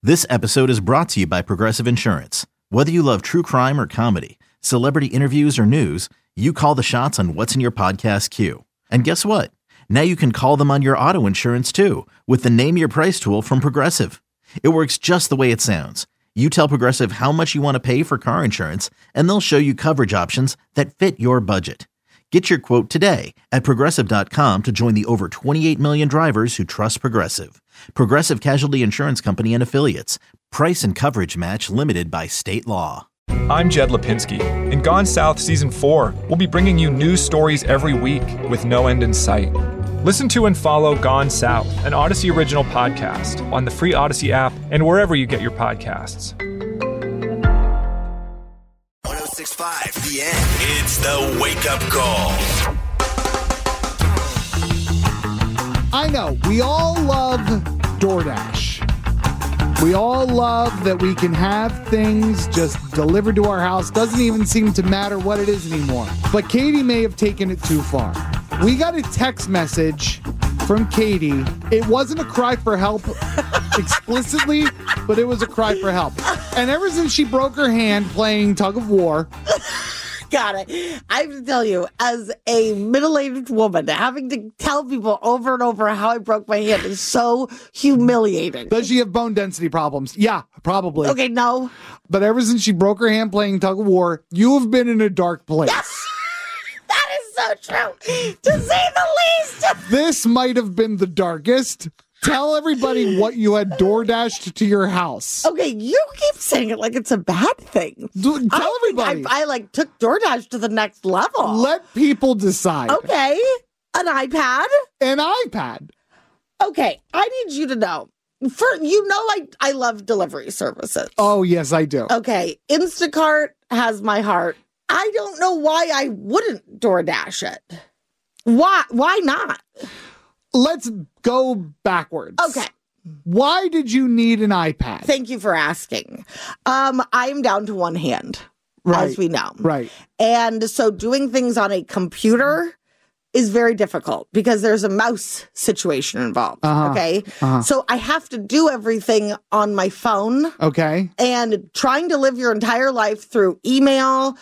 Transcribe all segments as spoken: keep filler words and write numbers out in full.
This episode is brought to you by Progressive Insurance. Whether you love true crime or comedy, celebrity interviews or news, you call the shots on what's in your podcast queue. And guess what? Now you can call them on your auto insurance too with the Name Your Price tool from Progressive. It works just the way it sounds. You tell Progressive how much you want to pay for car insurance, and they'll show you coverage options that fit your budget. Get your quote today at Progressive dot com to join the over twenty-eight million drivers who trust Progressive. Progressive Casualty Insurance Company and Affiliates. Price and coverage match limited by state law. I'm Jed Lipinski. In Gone South Season four, we'll be bringing you news stories every week with no end in sight. Listen to and follow Gone South, an Odyssey original podcast on the free Odyssey app and wherever you get your podcasts. one oh six point five The End. It's the wake-up call. I know, we all love DoorDash. We all love that we can have things just delivered to our house. Doesn't even seem to matter what it is anymore. But Katie may have taken it too far. We got a text message from Katie. It wasn't a cry for help explicitly, but it was a cry for help. And ever since she broke her hand playing tug of war... Got it. I have to tell you, as a middle-aged woman, having to tell people over and over how I broke my hand is so humiliating. Does she have bone density problems? Yeah, probably. Okay, no. But ever since she broke her hand playing tug of war, you have been in a dark place. Yes! That is so true, to say the least. This might have been the darkest. Tell everybody what you had DoorDashed to your house. Okay, you keep saying it like it's a bad thing. Do, tell I everybody. I, I like took DoorDash to the next level. Let people decide. Okay, an iPad. An iPad. Okay, I need you to know. For you know, I I love delivery services. Oh yes, I do. Okay, Instacart has my heart. I don't know why I wouldn't DoorDash it. Why? Why not? Let's go backwards. Okay. Why did you need an iPad? Thank you for asking. Um, I'm down to one hand, right. as we know. Right. And so doing things on a computer is very difficult because there's a mouse situation involved. Uh-huh. Okay. Uh-huh. So I have to do everything on my phone. Okay. And trying to live your entire life through email,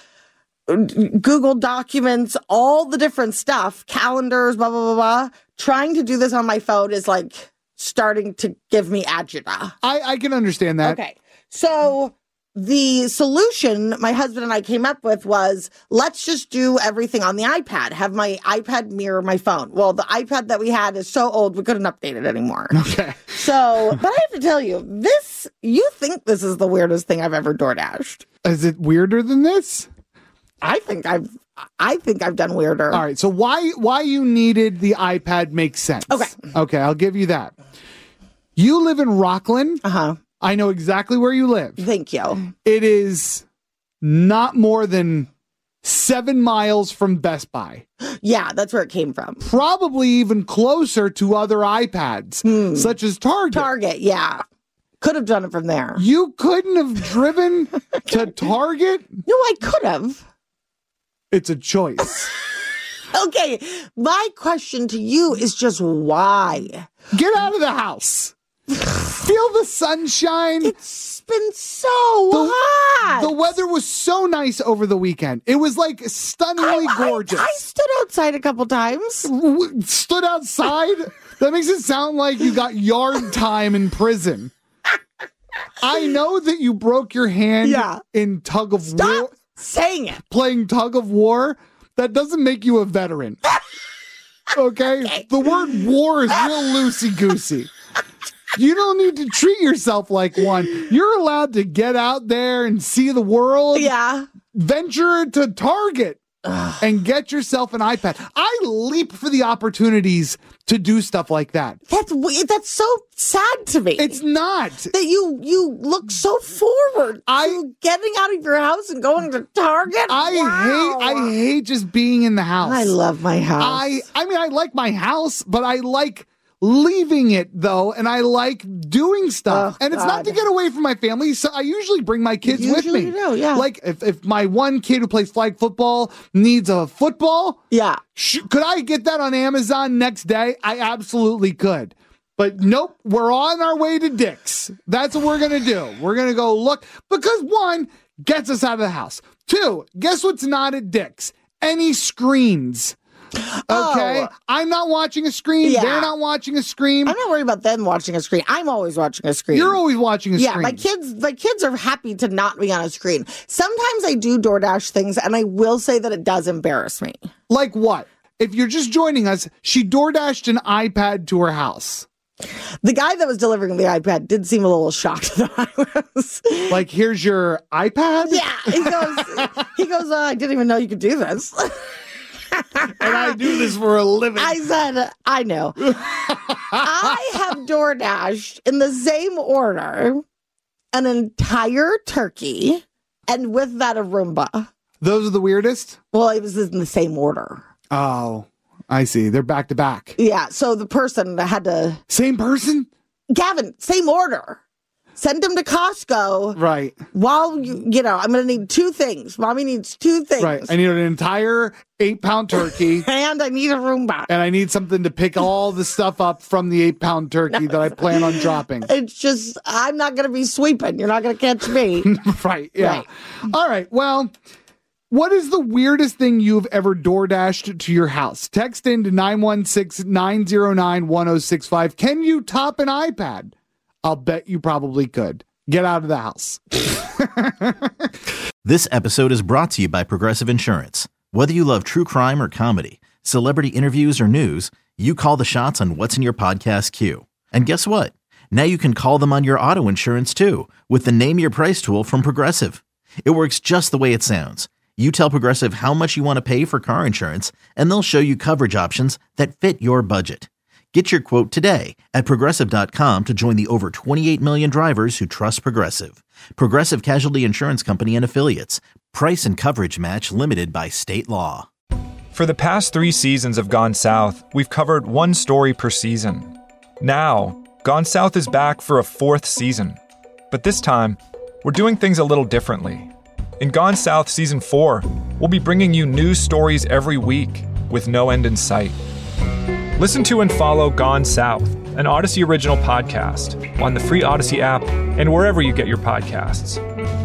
Google Documents, all the different stuff, calendars, blah, blah, blah, blah. Trying to do this on my phone is like starting to give me agita. I, I can understand that. Okay. So the solution my husband and I came up with was let's just do everything on the iPad, have my iPad mirror my phone. Well, the iPad that we had is so old, we couldn't update it anymore. Okay. So, but I have to tell you, this, you think this is the weirdest thing I've ever DoorDashed. Is it weirder than this? I think I've, I think I've done weirder. All right. So why why you needed the iPad makes sense. Okay. Okay. I'll give you that. You live in Rockland. Uh-huh. I know exactly where you live. Thank you. It is not more than seven miles from Best Buy. Yeah, that's where it came from. Probably even closer to other iPads, Hmm. such as Target. Target, yeah. Could have done it from there. You couldn't have driven to Target? No, I could have. It's a choice. Okay, my question to you is just why? Get out of the house. Feel the sunshine. It's been so The- hot. The weather was so nice over the weekend. It was like stunningly I, I- gorgeous. I stood outside a couple times. W- stood outside? That makes it sound like you got yard time in prison. I know that you broke your hand Yeah. in tug of Stop war, saying it. playing tug of war. That doesn't make you a veteran. Okay? Okay. The word war is real loosey-goosey. You don't need to treat yourself like one. You're allowed to get out there and see the world. Yeah. Venture to Target and get yourself an iPad. I leap for the opportunities to do stuff like that. That's we- that's so sad to me. It's not. that you you look so forward I- to getting out of your house and going to Target. I Wow. hate I hate just being in the house. I love my house. I I mean I like my house, but I like leaving it though, and I like doing stuff. Oh, and it's not God. to get away from my family, so I usually bring my kids Usually with me. you do, yeah. Like if, if my one kid who plays flag football needs a football, yeah. sh- could I get that on Amazon next day? I absolutely could. But nope, we're on our way to Dick's. That's what we're going to do. We're going to go look because one, gets us out of the house. Two, guess what's not at Dick's? Any screens. Okay, oh, I'm not watching a screen. Yeah. They're not watching a screen. I'm not worried about them watching a screen. I'm always watching a screen. You're always watching a yeah, screen. Yeah, my kids, my kids are happy to not be on a screen. Sometimes I do DoorDash things, and I will say that it does embarrass me. Like what? If you're just joining us, she DoorDashed an iPad to her house. The guy that was delivering the iPad did seem a little shocked that I was like, "Here's your iPad." Yeah, he goes, he goes. Uh, I didn't even know you could do this. And I do this for a living. I said, I know. I have DoorDashed in the same order an entire turkey and with that a Roomba. Those are the weirdest? Well, it was in the same order. Oh, I see. They're back to back. Yeah, so the person had to... Same person? Gavin, same order. Send him to Costco. Right. While, you, you know, I'm going to need two things. Mommy needs two things. Right. I need an entire eight-pound turkey. And I need a Roomba. And I need something to pick all the stuff up from the eight-pound turkey no, that I plan on dropping. It's just, I'm not going to be sweeping. You're not going to catch me. Right. Yeah. Right. All right. Well, what is the weirdest thing you've ever DoorDashed to your house? Text in to nine one six, nine zero nine, one zero six five. Can you top an iPad? I'll bet you probably could. Get out of the house. This episode is brought to you by Progressive Insurance. Whether you love true crime or comedy, celebrity interviews or news, you call the shots on what's in your podcast queue. And guess what? Now you can call them on your auto insurance too with the Name Your Price tool from Progressive. It works just the way it sounds. You tell Progressive how much you want to pay for car insurance, and they'll show you coverage options that fit your budget. Get your quote today at Progressive dot com to join the over twenty-eight million drivers who trust Progressive. Progressive Casualty Insurance Company and Affiliates. Price and coverage match limited by state law. For the past three seasons of Gone South, we've covered one story per season. Now, Gone South is back for a fourth season. But this time, we're doing things a little differently. In Gone South Season four, we'll be bringing you new stories every week with no end in sight. Listen to and follow Gone South, an Odyssey original podcast, on the free Odyssey app and wherever you get your podcasts.